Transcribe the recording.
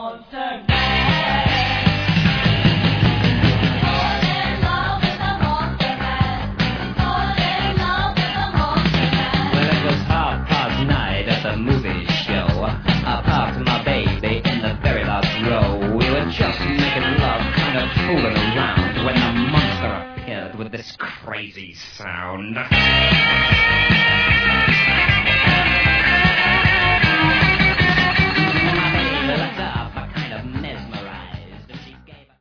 Just making love, kind of fooling around, when the monster appeared with this crazy sound.